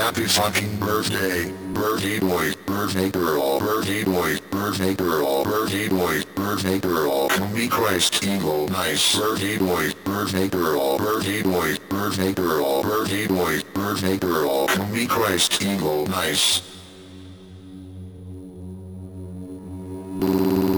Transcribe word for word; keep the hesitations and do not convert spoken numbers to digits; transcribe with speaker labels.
Speaker 1: Happy fucking birthday, birthday boy, birthday girl, birthday boy, birthday girl, birthday boy, birthday girl. Come be Christ, evil, nice. Birthday boy, birthday girl, birthday boy, birthday girl, birthday boy, birthday girl. Come be Christ, evil, nice.